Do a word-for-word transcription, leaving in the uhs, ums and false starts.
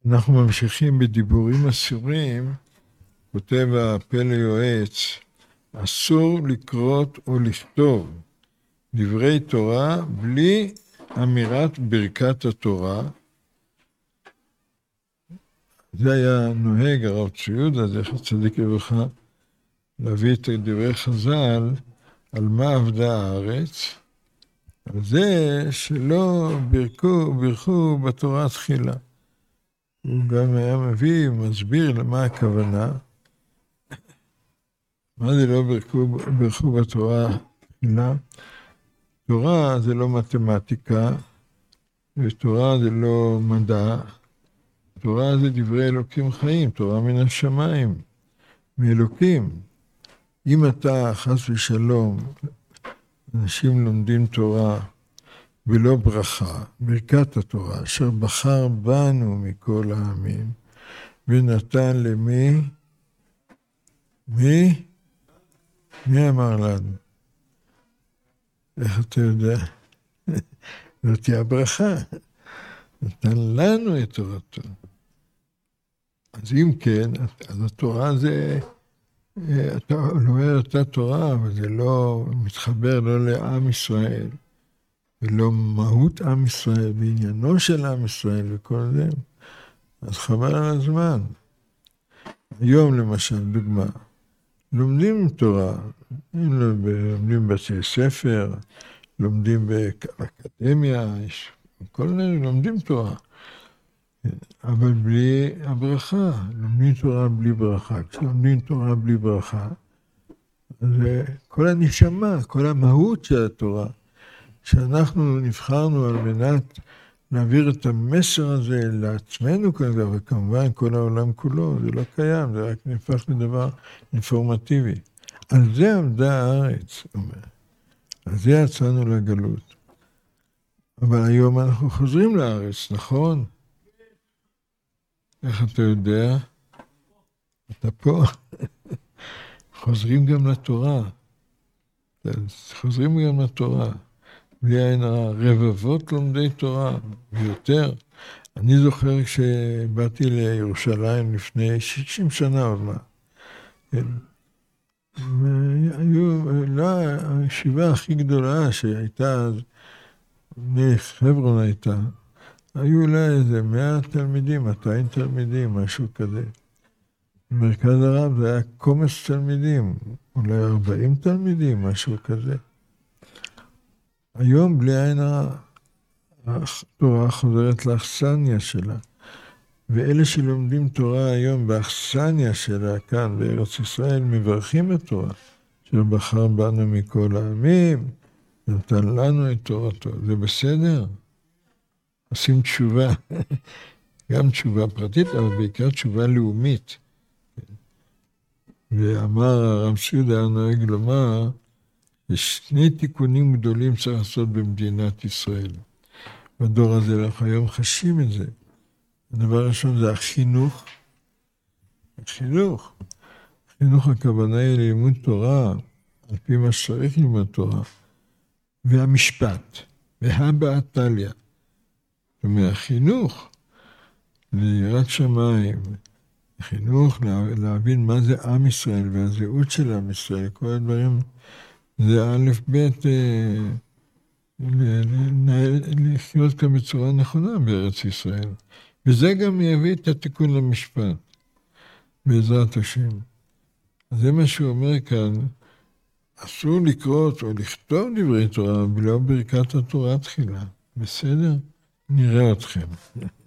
אנחנו ממשיכים בדיבורים אסורים, כותב הפלא יועץ, אסור לקרות או לכתוב דברי תורה בלי אמירת ברכת התורה. זה היה נוהג הרב צבי יהודה, זכר צדיק לברכה, להביא את דברי חז"ל על מה עבדה הארץ, על זה שלא בירכו, בירכו בתורה תחילה. הוא גם היה מביא, מסביר למה הכוונה. מה זה לא בירכו, בירכו בתורה תחילה? תורה זה לא מתמטיקה, ותורה זה לא מדע, תורה זה דברי אלוקים חיים, תורה מן השמיים, מאלוקים. אם אתה חס ושלום, אנשים לומדים תורה ולא ברכה, ברכת התורה, אשר בחר בנו מכל העמים, ונתן למי? מי? מי אמר לנו? איך אתה יודע? זאת תהיה הברכה. נתן לנו את תורתו. אז אם כן, אז התורה זה, אתה לומד אותה תורה, אבל זה לא מתחבר לא לעם ישראל, ולא מהות עם ישראל, בעניינו של עם ישראל וכל זה. אז חבל על הזמן. היום למשל, דוגמה, לומדים תורה, לומדים בתי ספר, לומדים באקדמיה, כל מיני לומדים תורה. אבל בלי הברכה, לומדים תורה בלי ברכה. כשלומדים תורה בלי ברכה, אז כל הנשמה, כל המהות של התורה, שאנחנו נבחרנו על מנת להעביר את המסר הזה לעצמנו כרגע, וכמובן כל העולם כולו, זה לא קיים, זה רק נהפך לדבר אינפורמטיבי. על זה עמדה הארץ, אומר. על זה יצאנו לגלות. אבל היום אנחנו חוזרים לארץ, נכון? איך אתה יודע? אתה פה. חוזרים גם לתורה. חוזרים גם לתורה. בלי עין הרע, רבבות לומדי תורה, ויותר. אני זוכר כשבאתי לירושלים לפני שישים שנה עוד מה. והיו, לא, הישיבה הכי גדולה שהייתה אז, מחברון הייתה, היו אולי איזה מאה תלמידים, מאתיים תלמידים, משהו כזה. במרכז הרב זה היה קומץ תלמידים, אולי ארבעים תלמידים, משהו כזה. היום בלי עין התורה חוזרת לאכסניה שלה, ואלה שלומדים תורה היום באכסניה שלה כאן בארץ ישראל מברכים את תורה, שבחר בנו מכל העמים, נתן לנו את תורתו. זה בסדר? עושים תשובה, גם תשובה פרטית, אבל בעיקר תשובה לאומית. ואמר הרב צבי יהודה היה נוהג לומר, יש שני תיקונים גדולים צריך לעשות במדינת ישראל. בדור הזה אנחנו היום חשים את זה. הדבר הראשון זה החינוך. החינוך. החינוך הכוונה היא ללימוד תורה, על פי מה שצריך ללמוד תורה. והמשפט, והבעת תליה. זאת אומרת, החינוך ליראת שמיים, החינוך להבין מה זה עם ישראל והזהות של עם ישראל, כל הדברים, זה א' ב' לחיות כאן בצורה נכונה בארץ ישראל. וזה גם יביא את התיקון למשפט, בעזרת השם. אז זה מה שהוא אומר כאן, אסור לקרות או לכתוב דברי תורה בלא ברכת התורה תחילה. בסדר? נראה אתכם.